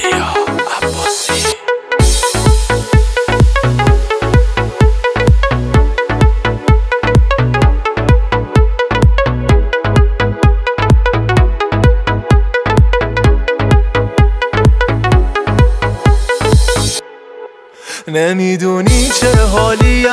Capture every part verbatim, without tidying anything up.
نمیدونی چه حالیم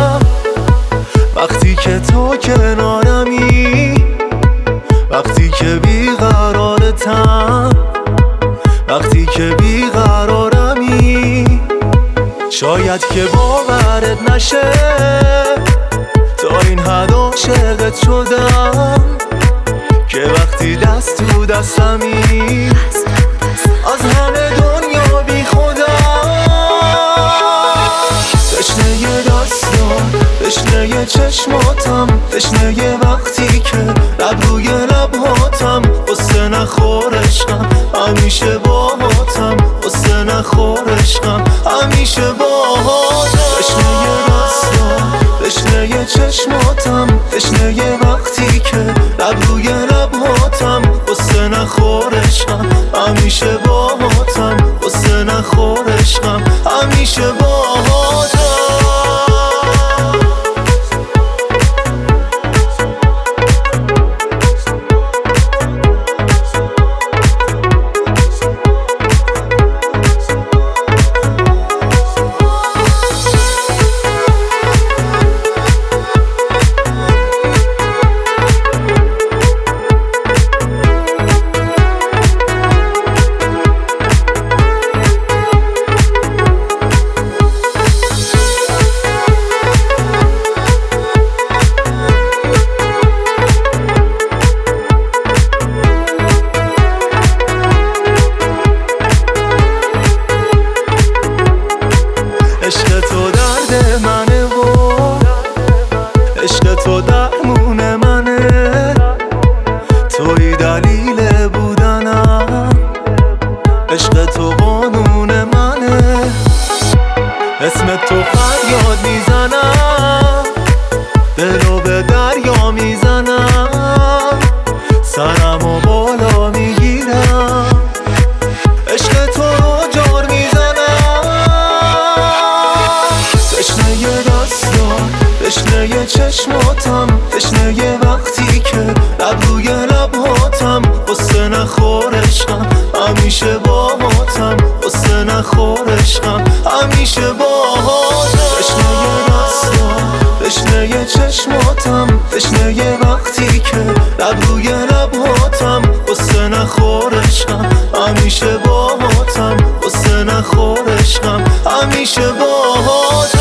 وقتی که تو کنارمی، وقتی که بیقرارتم، وقتی که بیقرارمی. شاید که باورت نشه تا این حد عاشقت شدم که وقتی دست تو دستمی از همه دنیا بی خودم. تشنه دستم، تشنه چشماتم، تشنه وقتی که لب روی لبهاتم. قصه نخور عشقم همیشه باهاتم، قصه نخور عشقم همیشه باهاتم. تشنه دستم، تشنه چشماتم، تشنه وقتی که لب روی لبهاتم. قصه نخور عشقم همیشه باهاتم، قصه نخور عشقم همیشه باهاتم. عشق تو درد منه و عشق تو درمون منه، توی دلیل بودنم، عشق تو قانون منه. اسم تو فریاد میزنم، دلو به دریا میزنم، سرمو بالا میگیرم، عشق تو رو جار میزنم. تشنه دستم، تشنه چشماتم، تشنه وقتی که لب روی لبهاتم. قصه نخور عشقم همیشه باهاتم، قصه نخور عشقم همیشه باهاتم. تشنه دستم، تشنه چشماتم، تشنه وقتی که لب روی لبهاتم. قصه نخور عشقم همیشه باهاتم، قصه نخور عشقم همیشه باهاتم.